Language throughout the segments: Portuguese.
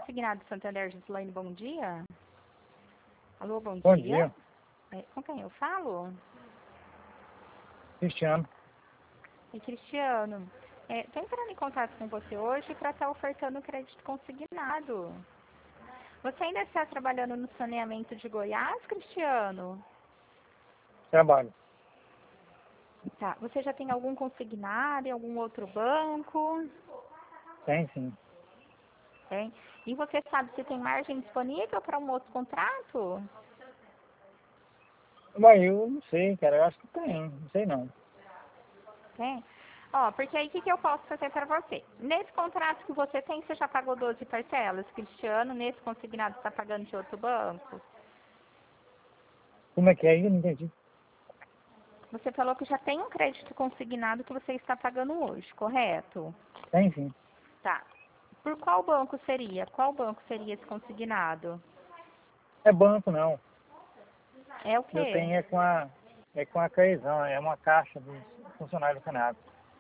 Consignado Santander, Gislaine, bom dia. Alô, bom Bom dia. dia. Com quem eu falo? Cristiano. Cristiano, estou entrando em contato com você hoje para estar ofertando crédito consignado. Você ainda está trabalhando no saneamento de Goiás, Cristiano? Trabalho. Tá. Você já tem algum consignado em algum outro banco? Tem sim. Tem. E você sabe se tem margem disponível para um outro contrato? Mas eu não sei, cara. Eu acho que tem. Não sei não. Tem? Ó, porque aí o que eu posso fazer para você? Nesse contrato que você tem, você já pagou 12 parcelas, Cristiano? Nesse consignado você está pagando de outro banco? Como é que é aí? Eu não entendi. Você falou que já tem um crédito consignado que você está pagando hoje, correto? Tem sim. Tá. Por qual banco seria? Qual banco seria esse consignado? É banco não. É o Eu quê? tenho é com a Caizão. É uma caixa dos funcionários do Senado.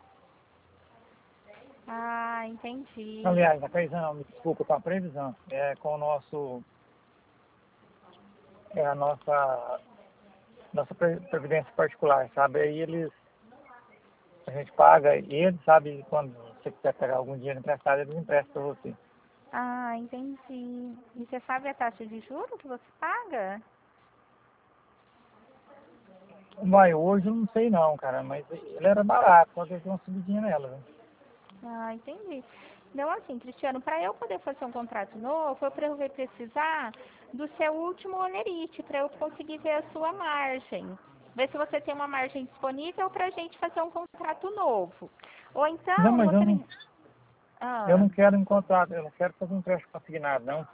Ah, entendi. Aliás, a Caizão, me desculpa, com a previsão. É com o nosso... É a nossa previdência particular, sabe? Aí a gente paga e eles, sabe, quando você quiser pegar algum dinheiro emprestado, eles emprestam para você. Ah, entendi. E você sabe a taxa de juros que você paga? Mas hoje eu não sei não, cara, mas ele era barato, só que eu dei uma subidinha nela, né? Ah, entendi. Então, assim, Cristiano, para eu poder fazer um contrato novo, eu vou precisar do seu último holerite, para eu conseguir ver a sua margem. Ver se você tem uma margem disponível para a gente fazer um contrato novo. Ou Não, então, mas você me... eu Ah, não quero encontrar, eu não quero fazer um empréstimo consignado, não.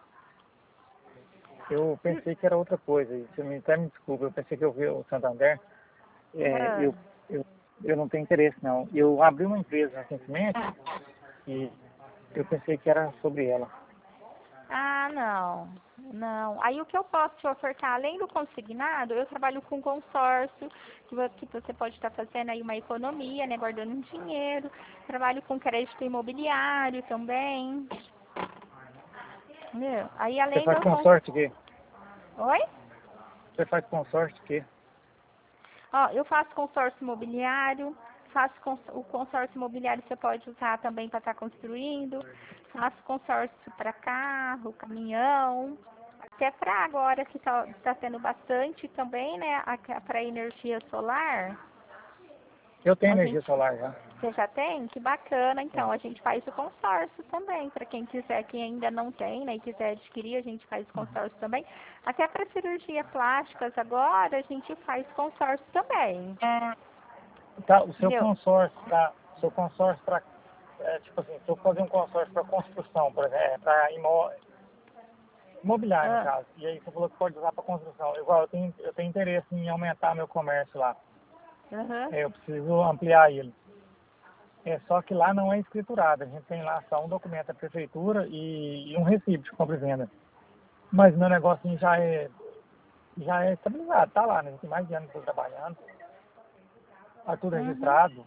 Eu pensei que era outra coisa, e você até me desculpa, eu pensei que eu vi o Santander, é, ah. eu, eu, eu não tenho interesse, não. Eu abri uma empresa recentemente e eu pensei que era sobre ela. Ah, não. Não. Aí o que eu posso te ofertar, além do consignado, eu trabalho com consórcio, que você pode estar fazendo aí uma economia, né, guardando um dinheiro. Trabalho com crédito imobiliário também. Entendeu? Aí Você além faz do consórcio de quê? Oi? Você faz consórcio de quê? Ó, eu faço consórcio imobiliário, o consórcio imobiliário você pode usar também para estar construindo, faço consórcio para carro, caminhão, até para agora que tá tendo bastante também, né, para energia solar, Eu tenho a energia gente, solar já. você já tem? Que bacana, É. então, a gente faz o consórcio também, para quem quiser, quem ainda não tem, né, e quiser adquirir, a gente faz o consórcio também. Até para cirurgia plásticas agora, a gente faz consórcio também. Tá, o Entendeu? seu consórcio para, tipo assim, se eu fazer um consórcio para construção, por exemplo, para imobiliário no Ah, caso, e aí você falou que pode usar para construção, igual eu tenho interesse em aumentar meu comércio lá. aham. Eu preciso ampliar ele. É só que lá não é escriturado, a gente tem lá só um documento da prefeitura e um recibo de compra e venda. Mas meu negócio já é estabilizado, tá lá, né? Tem mais de anos que eu tô trabalhando, tá tudo Uhum. registrado.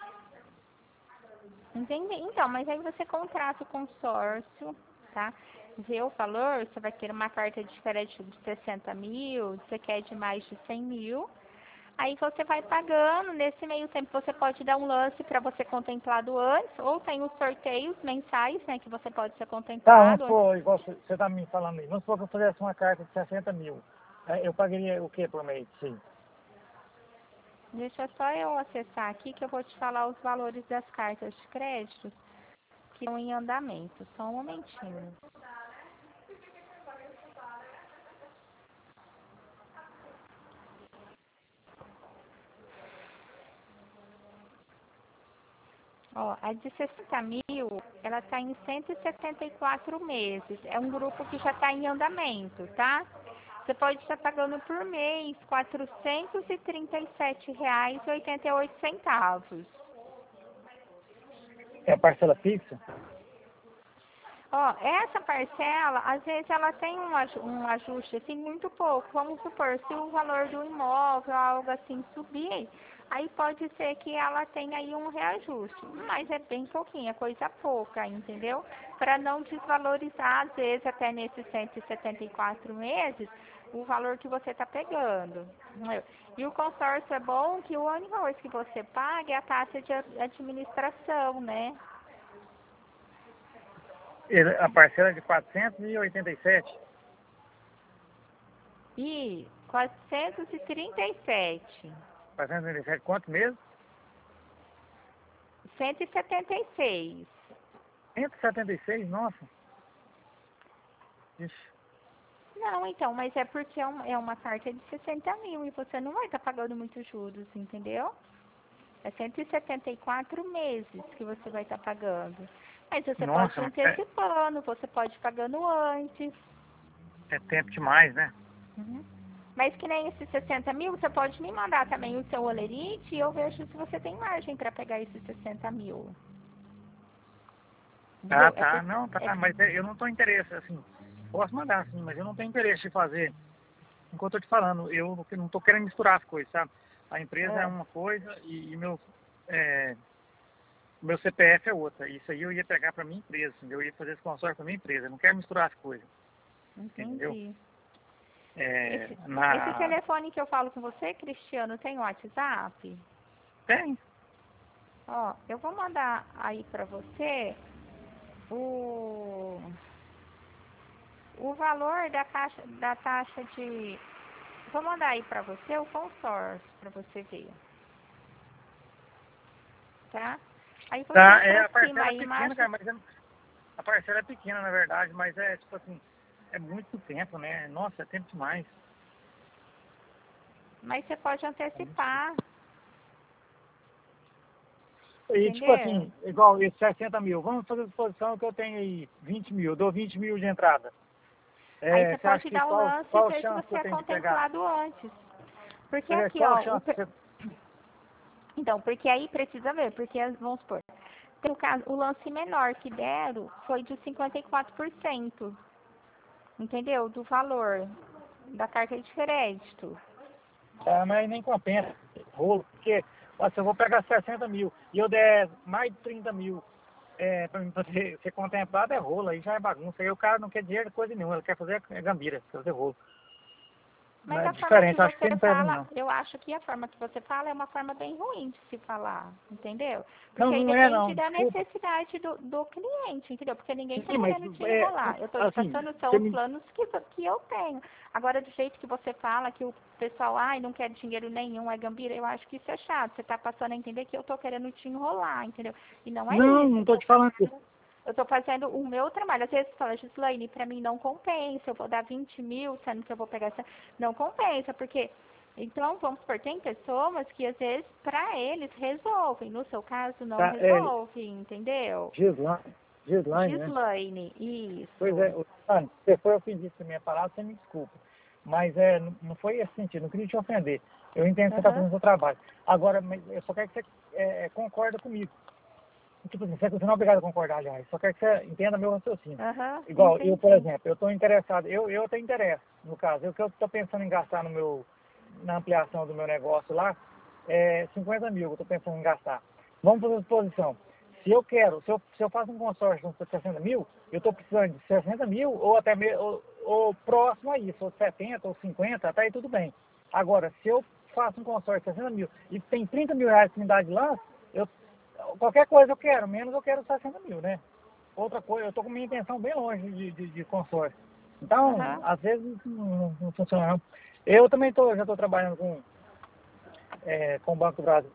Entendi. Então, mas aí você contrata o consórcio, tá? Vê o valor, você vai ter uma carta de crédito de 60 mil, você quer de mais de 100 mil. Aí você vai pagando, nesse meio tempo você pode dar um lance para você contemplado antes, ou tem os sorteios mensais, né, que você pode ser Tá, vamos contemplado antes. supor, igual você tá me falando aí, vamos supor que eu fizesse uma carta de 60 mil. Eu pagaria o que por mês? Sim. Deixa só eu acessar aqui que eu vou te falar os valores das cartas de crédito que estão em andamento. Só um momentinho. Ó, a de 60 mil, ela está em 174 meses. É um grupo que já está em andamento, tá? Você pode estar pagando por mês R$ 437,88. É a parcela fixa? Ó, essa parcela, às vezes ela tem um ajuste assim muito pouco. Vamos supor, se o valor do imóvel, algo assim, subir, aí pode ser que ela tenha aí um reajuste, mas é bem pouquinho, é coisa pouca, entendeu? Para não desvalorizar, às vezes, até nesses 174 meses, o valor que você está pegando. Entendeu? E o consórcio é bom que a única coisa que você paga é a taxa de administração, né? A parcela é de 487. E 437. 487 quanto mesmo? 176. 176, nossa. Ixi. Não, então, mas é porque é uma carta de 60 mil e você não vai estar pagando muitos juros, entendeu? É 174 meses que você vai estar pagando. Mas você pode ir Nossa, antecipando, você pode ir pagando antes. é tempo demais, né? Uhum. Mas que nem esses 60 mil, você pode me mandar também o seu olerite e eu vejo se você tem margem para pegar esses 60 mil. Tá, Entendeu? tá, não, tá, mas eu não tô interessado, assim, posso mandar, sim, mas eu não tenho interesse em fazer, enquanto eu tô te falando, eu não tô querendo misturar as coisas, sabe? A empresa é uma coisa e meu CPF é outra, isso aí eu ia pegar pra minha empresa, entendeu? Eu ia fazer esse consórcio pra minha empresa, eu não quero misturar as coisas, entendeu? Entendi. É, Esse telefone que eu falo com você, Cristiano, tem WhatsApp? Tem. Ó, eu vou mandar aí pra você o, o valor da taxa de... Vou mandar aí pra você o consórcio, pra você ver, tá? Aí você Tá, a aproxima parcela é aí pequena, mais... cara, mas a parcela é pequena, na verdade, mas é, tipo assim, é muito tempo, né? Nossa, é tempo demais. Mas você pode antecipar, E, tipo entendeu? assim, igual esses 60 mil, vamos fazer a suposição que eu tenho aí 20 mil, dou 20 mil de entrada. Aí você Você acha pode que dar o lance e qual ver se chance que você eu é tenho de pegar? contemplado antes. Porque Você vê, aqui, qual ó, chance? então, porque aí precisa ver, porque vamos supor, tem o caso, o lance menor que deram foi de 54%, entendeu? Do valor da carta de crédito. Mas nem compensa, rolo, porque ó, se eu vou pegar 60 mil e eu der mais de 30 mil para mim fazer, ser contemplado, é rolo, aí já é bagunça. Aí o cara não quer dinheiro de coisa nenhuma, ele quer fazer gambira, fazer rolo. Não Mas é a forma que diferente, acho que você não serve fala, não. eu acho que a forma que você fala é uma forma bem ruim de se falar, entendeu? Não, Porque aí não é depende não, da desculpa. necessidade do cliente, entendeu? Porque ninguém está Sim, mas querendo te enrolar. Eu estou te assim, passando só você os me... planos que eu tenho. Agora, do jeito que você fala, que o pessoal, ai, não quer dinheiro nenhum, é gambira, eu acho que isso é chato. Você está passando a entender que eu estou querendo te enrolar, entendeu? E não é Não, isso. não tô te falando isso. Eu estou fazendo o meu trabalho. Às vezes você fala, Gislaine, para mim não compensa, eu vou dar 20 mil, sendo que eu vou pegar essa. Não compensa, porque. Então, vamos supor, tem pessoas que às vezes, para eles, resolvem. No seu caso, não Tá, resolve, entendeu? Gislaine, né? Gislaine, Pois isso. é, Gislaine, se foi ofendido com a minha palavra, você me desculpa. Mas não foi esse sentido, não queria te ofender. Eu entendo que você está Aham, fazendo o seu trabalho. Agora, mas eu só quero que você concorda comigo. Tipo assim, você não é obrigado a concordar, aliás. Só quero que você entenda meu raciocínio. aham, Igual, eu, por entendi. exemplo, eu estou interessado, eu tenho interesse, no caso. O que eu estou pensando em gastar na ampliação do meu negócio lá, é 50 mil que eu estou pensando em gastar. Vamos fazer a exposição. Se eu faço um consórcio de 60 mil, eu estou precisando de 60 mil ou até mesmo, ou próximo a isso, ou 70 ou 50, até aí tudo bem. Agora, se eu faço um consórcio de 60 mil e tem 30 mil reais que me dá de lá, eu, qualquer coisa eu quero, menos eu quero 60 mil, né? Outra coisa, eu estou com minha intenção bem longe de consórcio. Então, Aham. às vezes não funciona não. Eu também já estou trabalhando com o Banco do Brasil.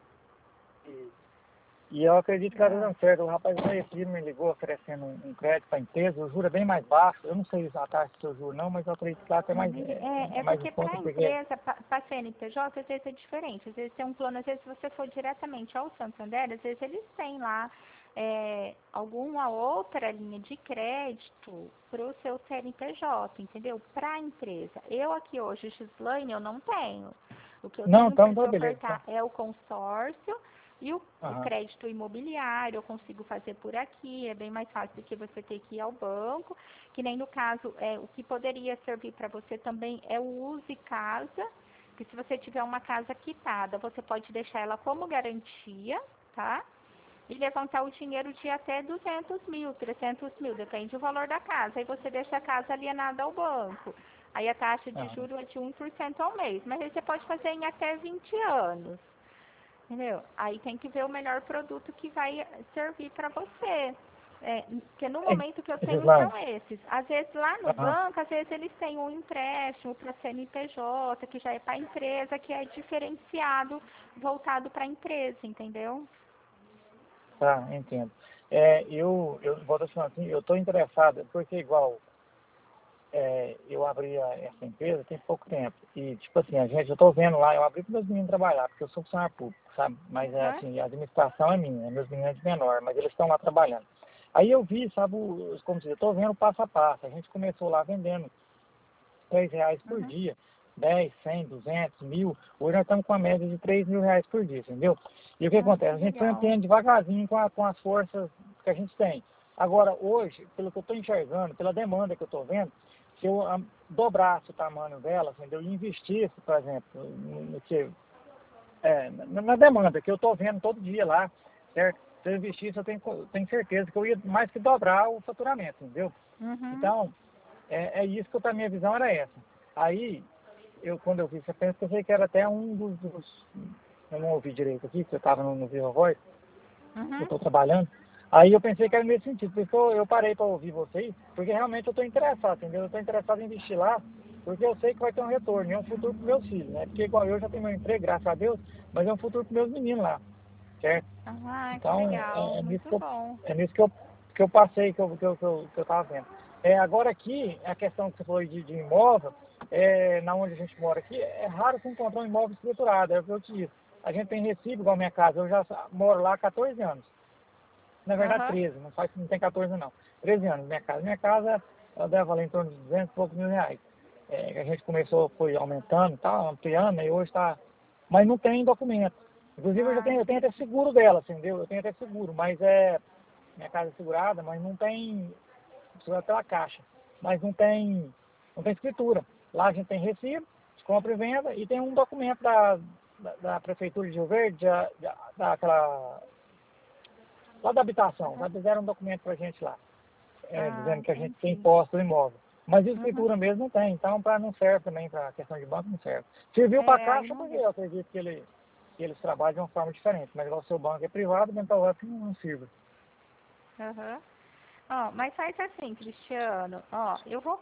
E eu acredito que está Ah. dando certo. O rapaz conhecido me ligou oferecendo um crédito para a empresa. O juro é bem mais baixo. Eu não sei a taxa do seu juro não, mas eu acredito que lá é mais, É mais em porque conta para a porque... empresa, para CNPJ, às vezes é diferente. Às vezes tem um plano, às vezes se você for diretamente ao Santander, às vezes eles têm lá alguma outra linha de crédito para o seu CNPJ, entendeu? Para a empresa. Eu aqui hoje, Gislaine, eu não tenho. O que eu Não, tenho para então te tá beleza. ofertar é o consórcio e o Aham. crédito imobiliário, eu consigo fazer por aqui, é bem mais fácil do que você ter que ir ao banco. Que nem no caso, o que poderia servir para você também é o Use Casa, que se você tiver uma casa quitada, você pode deixar ela como garantia, tá? E levantar o dinheiro de até 200 mil, 300 mil, depende do valor da casa. Aí você deixa a casa alienada ao banco. Aí a taxa de Aham. juros é de 1% ao mês. Mas aí você pode fazer em até 20 anos. Entendeu? Aí tem que ver o melhor produto que vai servir para você. Porque no É, momento que eu tenho Gislaine, são esses. Às vezes lá no aham. banco, às vezes eles têm um empréstimo para CNPJ, que já é para a empresa, que é diferenciado, voltado para a empresa, entendeu? Tá, entendo. Eu vou te falando assim, eu estou interessado, porque igual eu abri essa empresa tem pouco tempo. E, tipo assim, eu estou vendo lá, eu abri para meus meninos trabalhar, porque eu sou funcionário público, sabe? Mas, Aham, assim, a administração é minha, meus meninos é de menor, mas eles estão lá trabalhando. Aí eu vi, sabe, como dizer, eu estou vendo passo a passo. A gente começou lá vendendo R$ 10 por uhum. dia, 10, 100, 200, 1000. Hoje nós estamos com a média de R$ 3.000 por dia, entendeu? E o que Ah, acontece? que A gente foi legal. ampliando devagarzinho com as forças que a gente tem. Agora, hoje, pelo que eu estou enxergando, pela demanda que eu estou vendo, se eu dobrasse o tamanho dela, entendeu? E investisse, por exemplo, no que, na demanda que eu estou vendo todo dia lá, certo? Se eu investisse, eu tenho certeza que eu ia mais que dobrar o faturamento, entendeu? Uhum. Então, é isso que a minha visão era essa. Aí, quando eu vi você pensa, pensei que era até um dos eu não ouvi direito aqui, porque eu estava no Viva Voz, eu Uhum. estou trabalhando. Aí eu pensei que era nesse sentido, por isso que eu parei para ouvir vocês, porque realmente eu estou interessado, entendeu? Eu estou interessado em investir lá, porque eu sei que vai ter um retorno, e é um futuro para meus filhos, né? Porque igual eu já tenho meu emprego, graças a Deus, mas é um futuro para meus meninos lá, certo? Ah, que Então, legal. Muito bom. é nisso que eu passei, que eu estava vendo. Agora aqui, a questão que você falou de imóvel, na onde a gente mora aqui, é raro você encontrar um imóvel estruturado, é o que eu te disse. A gente tem Recife, igual a minha casa, eu já moro lá há 14 anos. Na verdade, Aham. 13, não tem 14 não. 13 anos, minha casa. Minha casa, ela deve valer em torno de 200 e poucos mil reais. A gente começou, foi aumentando, tá, ampliando, e hoje está... Mas não tem documento. Inclusive, Ah, eu tenho até seguro dela, entendeu? Eu tenho até seguro, mas minha casa é segurada, mas não tem, segurada pela caixa, mas não tem escritura. Lá a gente tem recibo, compra e venda, e tem um documento da Prefeitura de Rio Verde, daquela lá da habitação, já aham. fizeram um documento para a gente lá, Ah, dizendo que a gente tem entendi. imposto do imóvel. Mas Uhum. escritura mesmo não tem, então não serve também para a questão de banco, não serve. Serviu para a Aí Caixa não porque deu. eu acredito que eles trabalham de uma forma diferente, mas igual o seu banco é privado, então eu acho que não sirva. Aham. Ó, mas faz assim, Cristiano. Ó,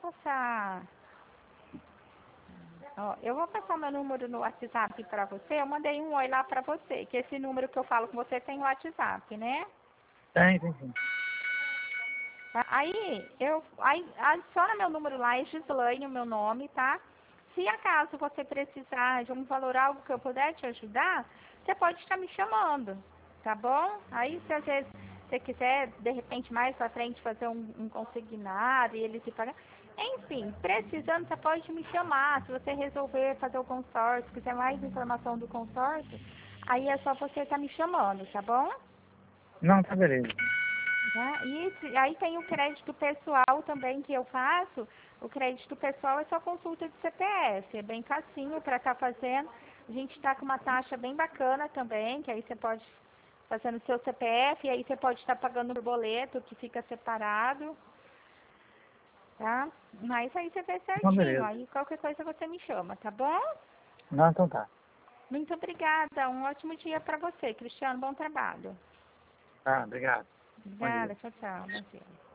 eu vou passar meu número no WhatsApp pra você. Eu mandei um oi lá pra você, que esse número que eu falo com você tem o WhatsApp, né? Tem sim. Tá? Aí adiciona meu número lá, é Gislaine, o meu nome, tá? Se acaso você precisar de um valor algo que eu puder te ajudar, você pode estar me chamando, tá bom? Aí se às vezes você quiser, de repente, mais pra frente fazer um consignado e ele se pagar. Enfim, precisando, você pode me chamar. Se você resolver fazer o consórcio, quiser mais informação do consórcio, aí é só você estar me chamando, tá bom? Não, tá beleza. Tá? Aí tem o crédito pessoal também que eu faço. O crédito pessoal é só consulta de CPF, é bem facinho para estar fazendo. A gente está com uma taxa bem bacana também, que aí você pode fazer no seu CPF, e aí você pode estar pagando por boleto, que fica separado, tá? Mas aí você vê Não, certinho, beleza. aí qualquer coisa você me chama, tá bom? Não, então tá. Muito obrigada, um ótimo dia para você, Cristiano, bom trabalho. Tá, obrigado. Bom dia. Obrigada, tchau, tchau, bom dia.